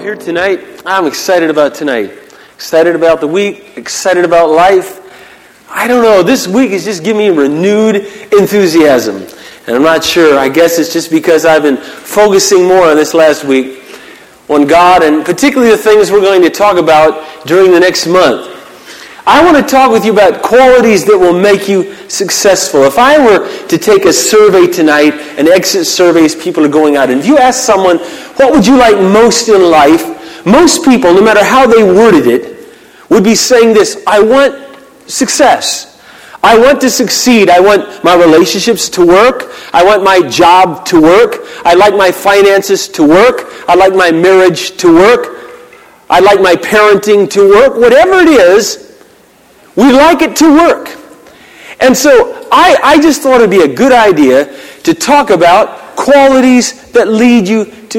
here tonight. I'm excited about tonight. Excited about the week. Excited about life. I don't know. This week is just giving me renewed enthusiasm. And I'm not sure. I guess it's just because I've been focusing more on this last week on God and particularly the things we're going to talk about during the next month. I want to talk with you about qualities that will make you successful. If I were to take a survey tonight, an exit survey as people are going out, and if you ask someone, what would you like most in life? Most people, no matter how they worded it, would be saying this: I want success. I want to succeed. I want my relationships to work. I want my job to work. I like my finances to work. I like my marriage to work. I like my parenting to work. Whatever it is, we like it to work. And so I just thought it'd be a good idea to talk about qualities that lead you to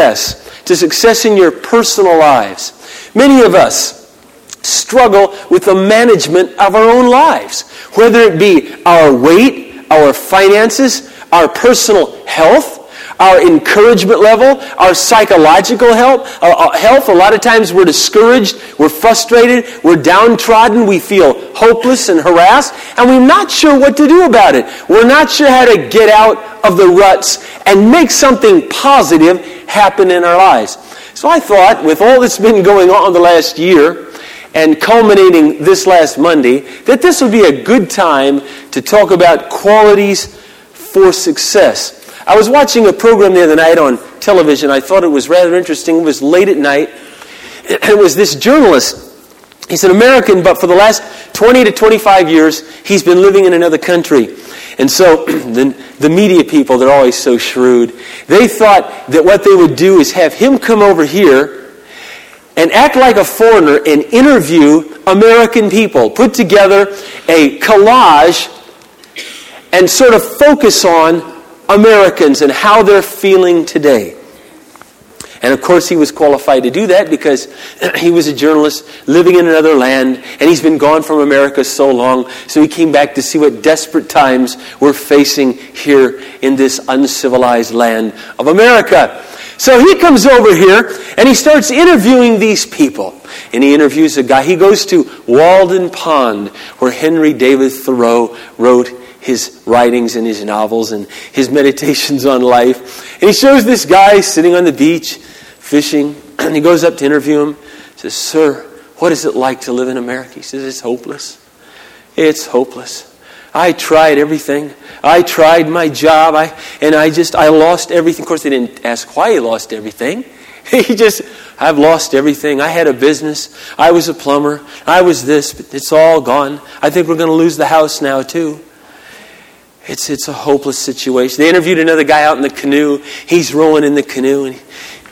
success in your personal lives. Many of us struggle with the management of our own lives, whether it be our weight, our finances, our personal health, our encouragement level, our psychological health. A lot of times we're discouraged, we're frustrated, we're downtrodden, we feel hopeless and harassed, and we're not sure what to do about it. We're not sure how to get out of the ruts and make something positive happen in our lives. So I thought, with all that's been going on the last year, and culminating this last Monday, that this would be a good time to talk about qualities for success. I was watching a program the other night on television. I thought it was rather interesting. It was late at night. It was this journalist. He's an American, but for the last 20 to 25 years, he's been living in another country. And so the media people, they're always so shrewd. They thought that what they would do is have him come over here and act like a foreigner and interview American people, put together a collage and sort of focus on Americans and how they're feeling today. And of course he was qualified to do that because he was a journalist living in another land, and he's been gone from America so long, so he came back to see what desperate times we're facing here in this uncivilized land of America. So he comes over here and he starts interviewing these people. And he interviews a guy. He goes to Walden Pond, where Henry David Thoreau wrote his writings and his novels and his meditations on life. And he shows this guy sitting on the beach, fishing, and he goes up to interview him. He says, "Sir, what is it like to live in America?" He says, "It's hopeless. It's hopeless. I tried everything. I tried my job, I lost everything." Of course, they didn't ask why he lost everything. I've lost everything. I had a business. I was a plumber. I was this, but it's all gone. I think we're going to lose the house now, too. It's a hopeless situation. They interviewed another guy out in the canoe. He's rowing in the canoe, and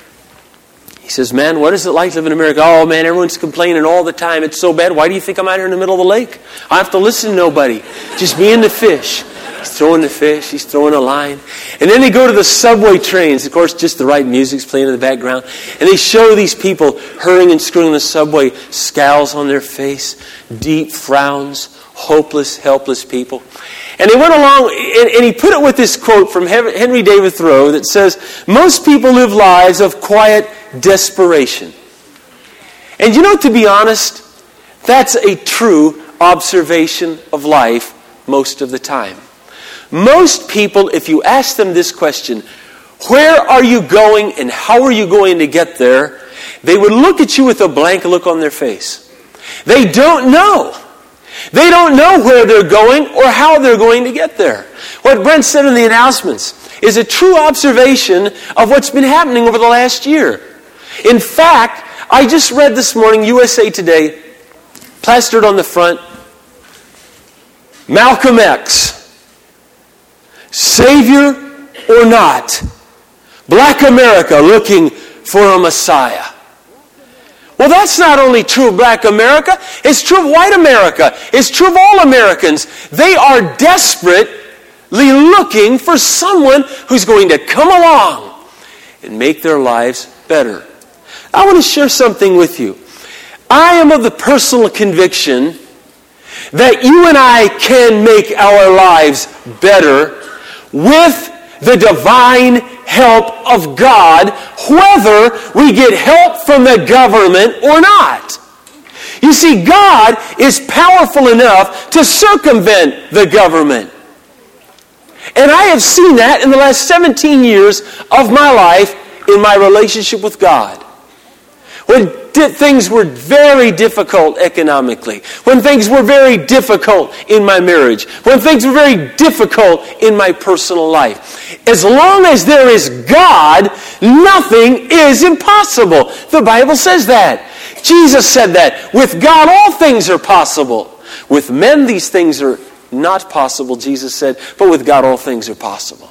he says, "Man, what is it like living in America?" "Oh, man, everyone's complaining all the time. It's so bad. Why do you think I'm out here in the middle of the lake? I have to listen to nobody. Just me and the fish." He's throwing the fish. He's throwing a line. And then they go to the subway trains. Of course, just the right music's playing in the background. And they show these people hurrying and screwing the subway, scowls on their face, deep frowns, hopeless, helpless people. And they went along, and he put it with this quote from Henry David Thoreau that says, "Most people live lives of quiet desperation." And you know, to be honest, that's a true observation of life most of the time. Most people, if you ask them this question, where are you going and how are you going to get there, they would look at you with a blank look on their face. They don't know. They don't know where they're going or how they're going to get there. What Brent said in the announcements is a true observation of what's been happening over the last year. In fact, I just read this morning, USA Today, plastered on the front, Malcolm X, Savior or not, Black America looking for a Messiah. Well, that's not only true of Black America, it's true of white America. It's true of all Americans. They are desperately looking for someone who's going to come along and make their lives better. I want to share something with you. I am of the personal conviction that you and I can make our lives better with the divine help of God, whether we get help from the government or not. You see, God is powerful enough to circumvent the government. And I have seen that in the last 17 years of my life in my relationship with God. When things were very difficult economically, when things were very difficult in my marriage, when things were very difficult in my personal life. As long as there is God, nothing is impossible. The Bible says that. Jesus said that. With God, all things are possible. With men, these things are not possible, Jesus said, but with God, all things are possible.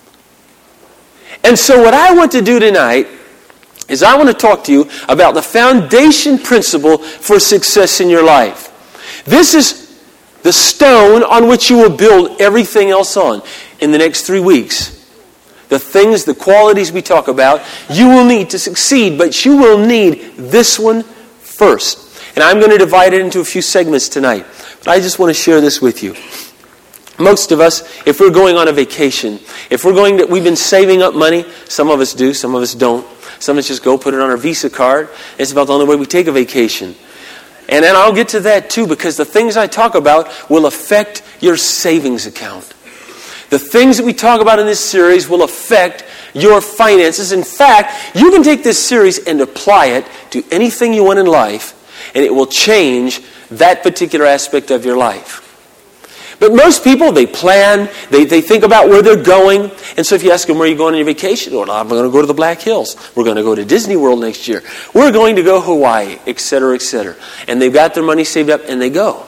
And so what I want to do tonight is I want to talk to you about the foundation principle for success in your life. This is the stone on which you will build everything else on in the next 3 weeks. The things, the qualities we talk about, you will need to succeed, but you will need this one first. And I'm going to divide it into a few segments tonight. But I just want to share this with you. Most of us, if we're going on a vacation, we've been saving up money. Some of us do, some of us don't. Some of us just go put it on our Visa card. It's about the only way we take a vacation. And then I'll get to that too, because the things I talk about will affect your savings account. The things that we talk about in this series will affect your finances. In fact, you can take this series and apply it to anything you want in life, and it will change that particular aspect of your life. But most people, they plan, they think about where they're going. And so if you ask them, where are you going on your vacation? Well, I'm going to go to the Black Hills. We're going to go to Disney World next year. We're going to go Hawaii, etc., etc. And they've got their money saved up and they go.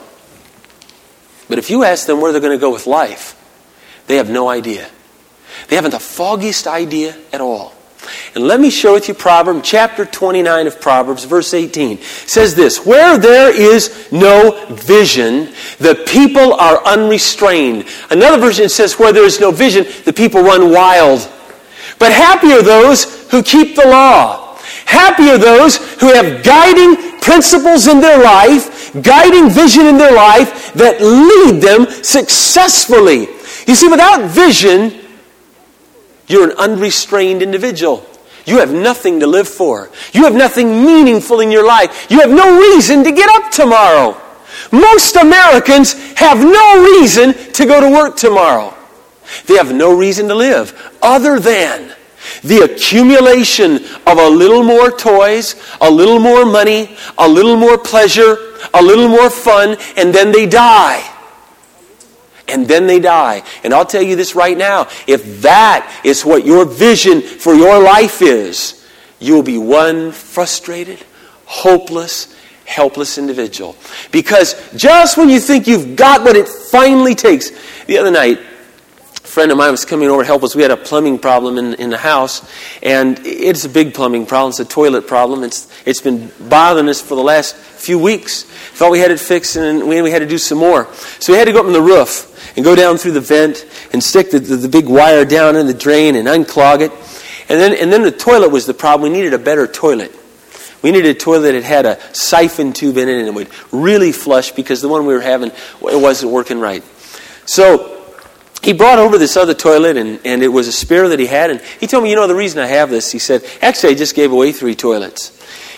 But if you ask them where they're going to go with life, they have no idea. They haven't the foggiest idea at all. And let me share with you Proverbs, chapter 29 of Proverbs, verse 18. It says this, where there is no vision, the people are unrestrained. Another version says, where there is no vision, the people run wild. But happy are those who keep the law. Happy are those who have guiding principles in their life, guiding vision in their life that lead them successfully. You see, without vision, you're an unrestrained individual. You have nothing to live for. You have nothing meaningful in your life. You have no reason to get up tomorrow. Most Americans have no reason to go to work tomorrow. They have no reason to live other than the accumulation of a little more toys, a little more money, a little more pleasure, a little more fun, and then they die. And then they die. And I'll tell you this right now. If that is what your vision for your life is, you will be one frustrated, hopeless, helpless individual. Because just when you think you've got what it finally takes. The other night, a friend of mine was coming over to help us. We had a plumbing problem in the house. And it's a big plumbing problem. It's a toilet problem. It's been bothering us for the last few weeks. Thought we had it fixed and we had to do some more. So we had to go up on the roof and go down through the vent and stick the big wire down in the drain and unclog it. And then the toilet was the problem. We needed a better toilet. We needed a toilet that had a siphon tube in it and it would really flush because the one we were having, it wasn't working right. So he brought over this other toilet and it was a spare that he had. And he told me, the reason I have this, he said, actually I just gave away 3 toilets.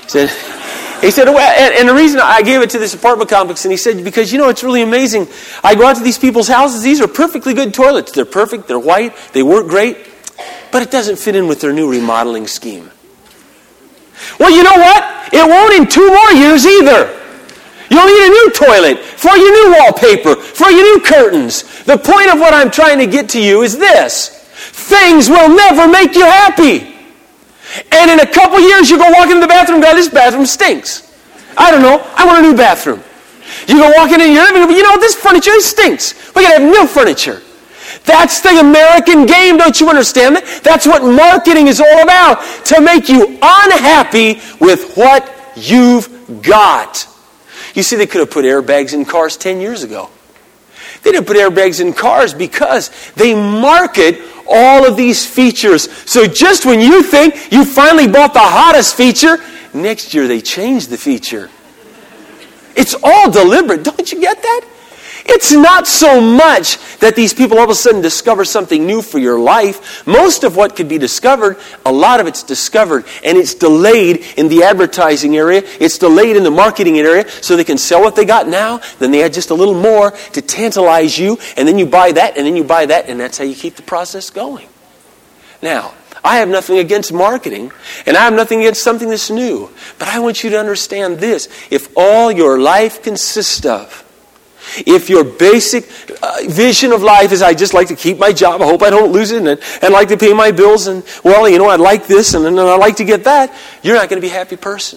He said, well, and the reason I gave it to this apartment complex, and he said, because, it's really amazing. I go out to these people's houses. These are perfectly good toilets. They're perfect. They're white. They work great. But it doesn't fit in with their new remodeling scheme. Well, you know what? It won't in 2 more years either. You'll need a new toilet for your new wallpaper, for your new curtains. The point of what I'm trying to get to you is this. Things will never make you happy. And in a couple years, you go walk into the bathroom and go, this bathroom stinks. I don't know. I want a new bathroom. You go walk into your living room, this furniture stinks. We got to have new furniture. That's the American game, don't you understand that? That's what marketing is all about, to make you unhappy with what you've got. You see, they could have put airbags in cars 10 years ago. They didn't put airbags in cars because they market all of these features. So just when you think you finally bought the hottest feature, next year they change the feature. It's all deliberate. Don't you get that? It's not so much that these people all of a sudden discover something new for your life. Most of what could be discovered, a lot of it's discovered, and it's delayed in the advertising area. It's delayed in the marketing area so they can sell what they got now. Then they add just a little more to tantalize you, and then you buy that, and then you buy that, and that's how you keep the process going. Now, I have nothing against marketing, and I have nothing against something that's new. But I want you to understand this. If all your life consists of, if your basic vision of life is, I just like to keep my job, I hope I don't lose it, and like to pay my bills, and well, I'd like this, and then I'd like to get that, you're not going to be a happy person.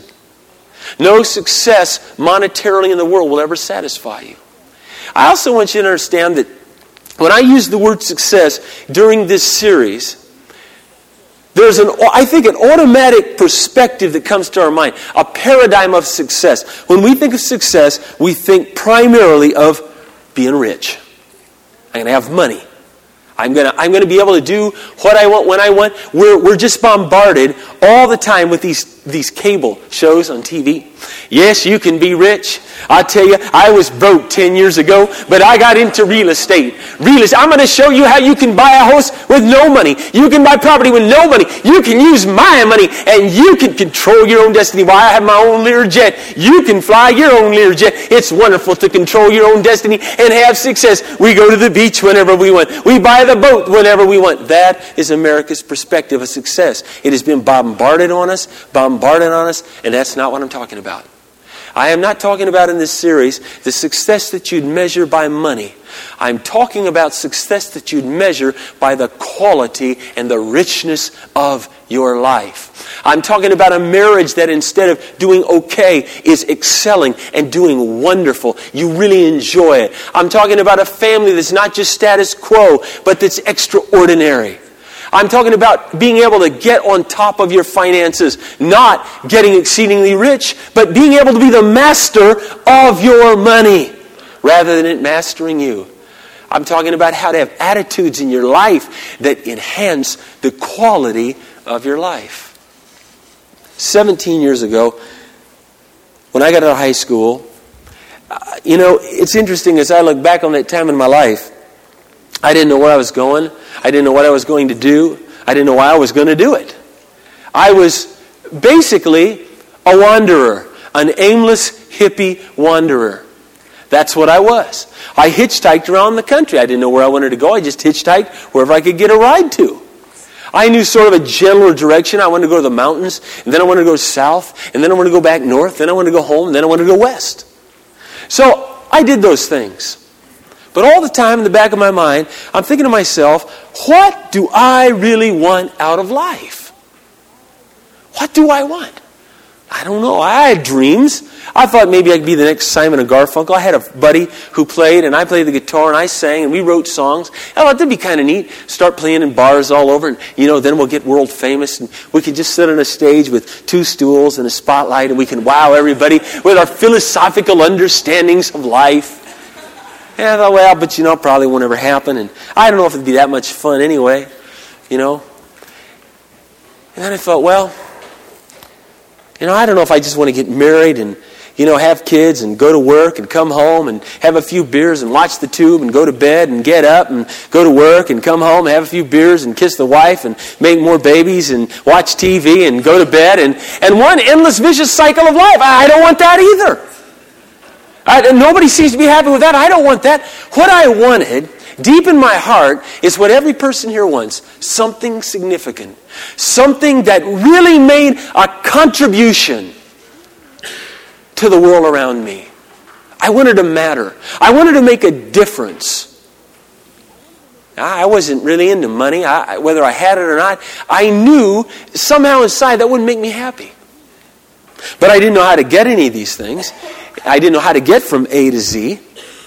No success monetarily in the world will ever satisfy you. I also want you to understand that when I use the word success during this series, there's I think an automatic perspective that comes to our mind, a paradigm of success. When we think of success, we think primarily of being rich. I'm going to have money. I'm going to be able to do what I want when I want. We're just bombarded all the time with these cable shows on TV. Yes, you can be rich. I tell you, I was broke 10 years ago, but I got into real estate. I'm going to show you how you can buy a house with no money. You can buy property with no money. You can use my money, and you can control your own destiny. Why, I have my own Learjet. You can fly your own Learjet. It's wonderful to control your own destiny and have success. We go to the beach whenever we want. We buy the boat whenever we want. That is America's perspective of success. It has been bombarded on us, and that's not what I'm talking about. I am not talking about in this series the success that you'd measure by money. I'm talking about success that you'd measure by the quality and the richness of your life. I'm talking about a marriage that instead of doing okay is excelling and doing wonderful. You really enjoy it. I'm talking about a family that's not just status quo, but that's extraordinary. I'm talking about being able to get on top of your finances, not getting exceedingly rich, but being able to be the master of your money rather than it mastering you. I'm talking about how to have attitudes in your life that enhance the quality of your life. 17 years ago, when I got out of high school, it's interesting as I look back on that time in my life, I didn't know where I was going. I didn't know what I was going to do. I didn't know why I was going to do it. I was basically a wanderer, an aimless hippie wanderer. That's what I was. I hitchhiked around the country. I didn't know where I wanted to go. I just hitchhiked wherever I could get a ride to. I knew sort of a general direction. I wanted to go to the mountains, and then I wanted to go south, and then I wanted to go back north, then I wanted to go home, and then I wanted to go west. So I did those things. But all the time in the back of my mind, I'm thinking to myself, what do I really want out of life? What do I want? I don't know. I had dreams. I thought maybe I could be the next Simon and Garfunkel. I had a buddy who played, and I played the guitar, and I sang, and we wrote songs. I thought that'd be kind of neat. Start playing in bars all over, and then we'll get world famous, and we could just sit on a stage with 2 stools and a spotlight, and we can wow everybody with our philosophical understandings of life. And I thought, but probably won't ever happen, and I don't know if it'd be that much fun anyway, And then I thought, I don't know if I just want to get married and, have kids and go to work and come home and have a few beers and watch the tube and go to bed and get up and go to work and come home and have a few beers and kiss the wife and make more babies and watch TV and go to bed and one endless vicious cycle of life. I don't want that either. Nobody seems to be happy with that. I don't want that. What I wanted, deep in my heart, is what every person here wants. Something significant. Something that really made a contribution to the world around me. I wanted to matter. I wanted to make a difference. I wasn't really into money, whether I had it or not. I knew somehow inside that wouldn't make me happy. But I didn't know how to get any of these things. I didn't know how to get from A to Z.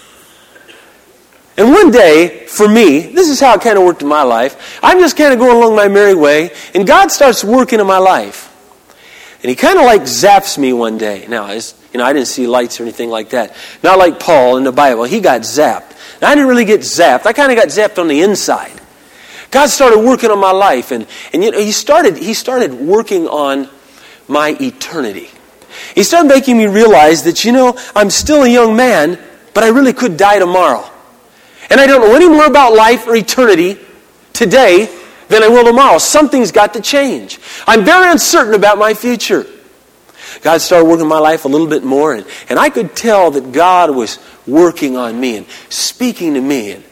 And one day, for me, this is how it kind of worked in my life. I'm just kind of going along my merry way, and God starts working in my life. And He kind of like zaps me one day. Now, I didn't see lights or anything like that. Not like Paul in the Bible. He got zapped. Now, I didn't really get zapped. I kind of got zapped on the inside. God started working on my life, and He started working on my eternity. He started making me realize that, I'm still a young man, but but I really could die tomorrow. And I don't know any more about life or eternity today than I will tomorrow. Something's got to change. I'm very uncertain about my future. God started working in my life a little bit more, and I could tell that God was working on me and speaking to me. And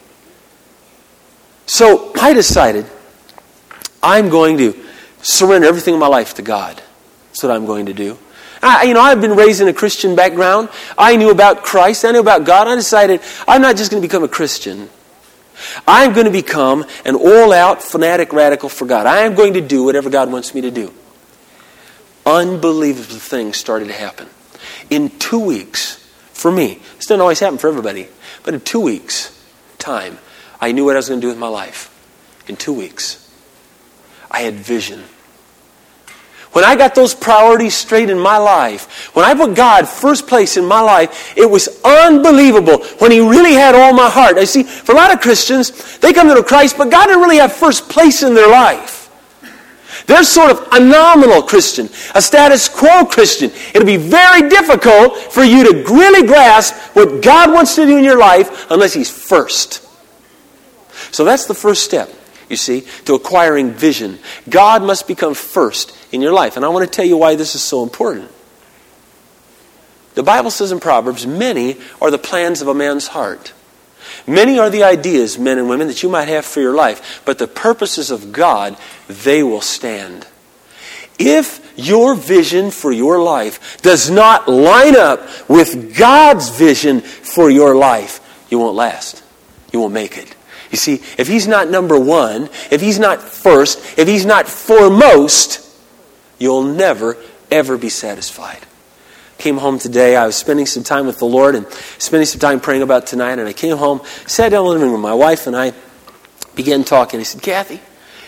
so I decided I'm going to surrender everything in my life to God. That's what I'm going to do. I've been raised in a Christian background. I knew about Christ. I knew about God. I decided I'm not just going to become a Christian. I'm going to become an all-out fanatic radical for God. I am going to do whatever God wants me to do. Unbelievable things started to happen. In 2 weeks, for me, this doesn't always happen for everybody, but in 2 weeks' time, I knew what I was going to do with my life. In 2 weeks, I had vision. When I got those priorities straight in my life, when I put God first place in my life, it was unbelievable when He really had all my heart. I see, for a lot of Christians, they come to know Christ, but God didn't really have first place in their life. They're sort of a nominal Christian, a status quo Christian. It'll be very difficult for you to really grasp what God wants to do in your life unless He's first. So that's the first step, you see, to acquiring vision. God must become first in your life. And I want to tell you why this is so important. The Bible says in Proverbs, many are the plans of a man's heart. Many are the ideas, men and women, that you might have for your life. But the purposes of God, they will stand. If your vision for your life does not line up with God's vision for your life, you won't last. You won't make it. You see, if He's not number one, if He's not first, if He's not foremost, you'll never, ever be satisfied. Came home today, I was spending some time with the Lord and spending some time praying about tonight, and I came home, sat down in the living room, my wife and I began talking. I said, Kathy,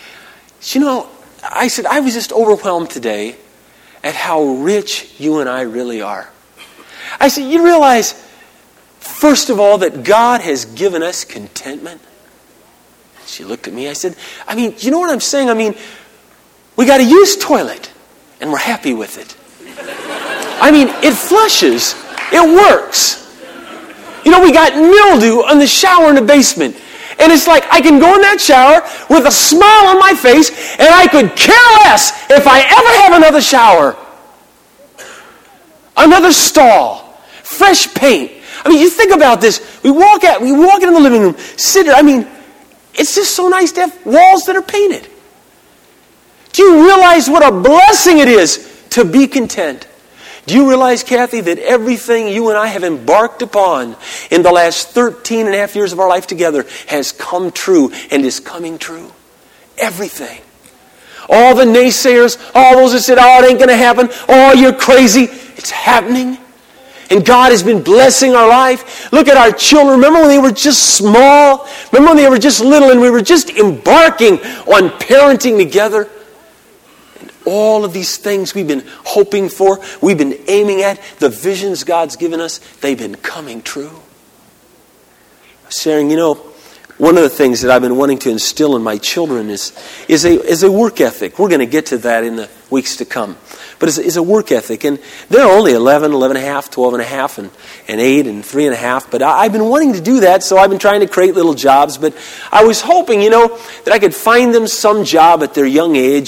I was just overwhelmed today at how rich you and I really are. I said, you realize, first of all, that God has given us contentment? She looked at me, I said, you know what I'm saying? We got a used toilet, and we're happy with it. It flushes. It works. We got mildew on the shower in the basement. And it's like I can go in that shower with a smile on my face, and I could care less if I ever have another shower. Another stall. Fresh paint. You think about this. We walk into the living room, sit there. It's just so nice to have walls that are painted. Do you realize what a blessing it is to be content? Do you realize, Kathy, that everything you and I have embarked upon in the last 13 and a half years of our life together has come true and is coming true? Everything. All the naysayers, all those that said, it ain't going to happen, you're crazy. It's happening. And God has been blessing our life. Look at our children. Remember when they were just small? Remember when they were just little and we were just embarking on parenting together? All of these things we've been hoping for, we've been aiming at, the visions God's given us, they've been coming true. Sharing, one of the things that I've been wanting to instill in my children is a work ethic. We're going to get to that in the weeks to come. But it's a work ethic. And they're only 11, 11 and a half, 12 and a half, and 8 and 3 and a half. But I've been wanting to do that, so I've been trying to create little jobs. But I was hoping, that I could find them some job at their young age